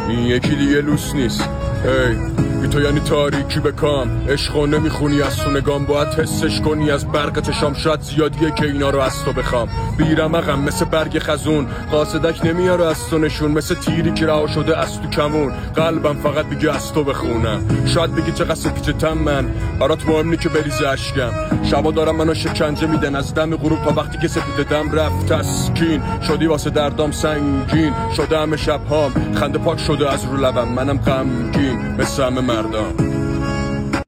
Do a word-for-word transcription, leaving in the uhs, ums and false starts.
این یکی دیگه لوس نیست. هی بی تو یعنی تاریکی به کام، عشقو نمیخونی از سونگام، باید حسش کنی از برق چشام، شاید زیادیه که اینا رو از تو بخوام. بیرمقم مثل برگ خزون، قاصدک نمیاره از تو نشون، مثل تیری که رها شده از تو کمون. قلبم فقط میگه از تو بخونم. شاید بگی چقدر سفیجتم من، برات مهم نی که بریزه اشکم. شبا دارم منو شکنجه میدن از دم غروب تا وقتی که سفید دم رفت تسکین. شدی واسه دردام سنگین، شده همه شبهام خنده پاک شده از رو لبم، منم غمگین مثل همه مردم.